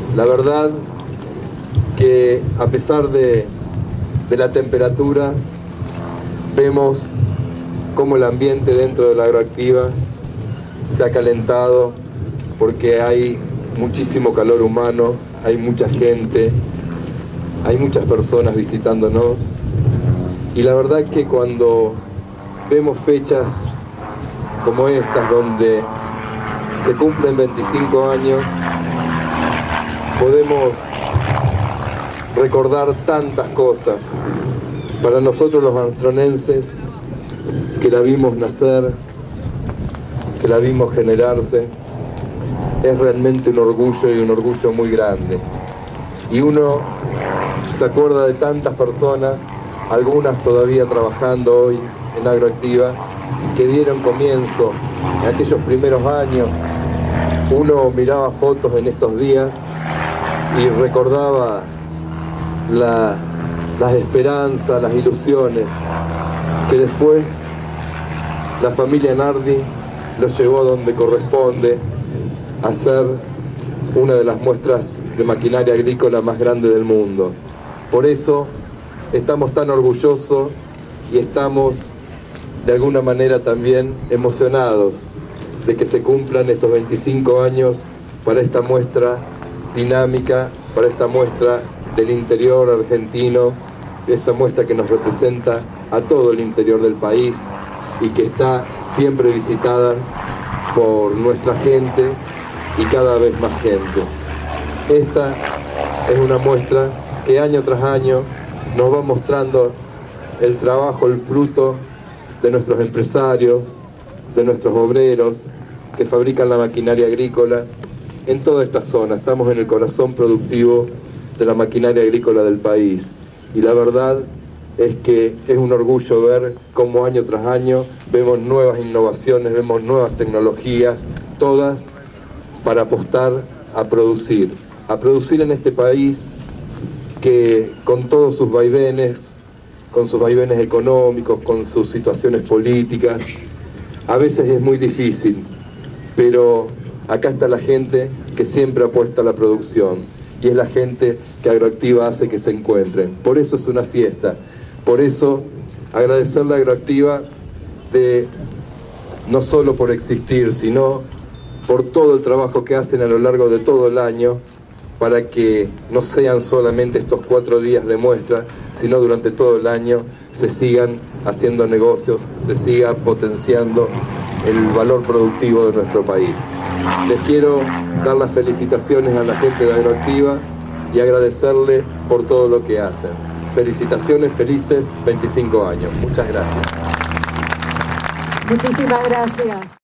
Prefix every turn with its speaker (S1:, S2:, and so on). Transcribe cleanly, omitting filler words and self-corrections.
S1: La verdad que a pesar de la temperatura, vemos cómo el ambiente dentro de la agroactiva se ha calentado porque hay muchísimo calor humano, hay mucha gente, hay muchas personas visitándonos, y la verdad que cuando vemos fechas como estas donde se cumplen 25 años, podemos recordar tantas cosas. Para nosotros los armstronenses, que la vimos nacer, que la vimos generarse, es realmente un orgullo, y un orgullo muy grande. Y uno se acuerda de tantas personas, algunas todavía trabajando hoy en Agroactiva, que dieron comienzo en aquellos primeros años. Uno miraba fotos en estos días y recordaba las esperanzas, las ilusiones, que después la familia Nardi los llevó a donde corresponde, a ser una de las muestras de maquinaria agrícola más grande del mundo. Por eso estamos tan orgullosos y estamos de alguna manera también emocionados de que se cumplan estos 25 años para esta muestra dinámica, para esta muestra del interior argentino, esta muestra que nos representa a todo el interior del país y que está siempre visitada por nuestra gente y cada vez más gente. Esta es una muestra que año tras año nos va mostrando el trabajo, el fruto de nuestros empresarios, de nuestros obreros que fabrican la maquinaria agrícola en toda esta zona. Estamos en el corazón productivo de la maquinaria agrícola del país, y la verdad es que es un orgullo ver cómo año tras año vemos nuevas innovaciones, vemos nuevas tecnologías, todas para apostar a producir en este país que con todos sus vaivenes, con sus vaivenes económicos, con sus situaciones políticas, a veces es muy difícil, pero acá está la gente que siempre apuesta a la producción, y es la gente que Agroactiva hace que se encuentren. Por eso es una fiesta, por eso agradecerle a Agroactiva no solo por existir, sino por todo el trabajo que hacen a lo largo de todo el año, para que no sean solamente estos 4 días de muestra, sino durante todo el año se sigan haciendo negocios, se siga potenciando el valor productivo de nuestro país. Les quiero dar las felicitaciones a la gente de Agroactiva y agradecerle por todo lo que hacen. Felicitaciones, felices 25 años. Muchas gracias.
S2: Muchísimas gracias.